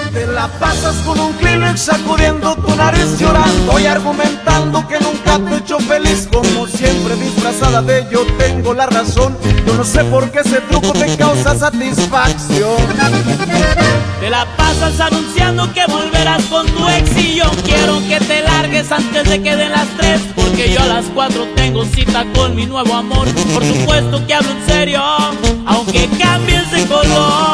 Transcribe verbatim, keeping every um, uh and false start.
Te la pasas con un Kleenex sacudiendo tu nariz llorando y argumentando que nunca te he hecho feliz. Como siempre disfrazada de yo tengo la razón. Yo no sé por qué ese truco te causa satisfacción. Te la pasas anunciando que volverás con tu ex y yo quiero que te largues antes de que den las tres, porque yo a las cuatro tengo cita con mi nuevo amor. Por supuesto que hablo en serio, aunque cambies de color.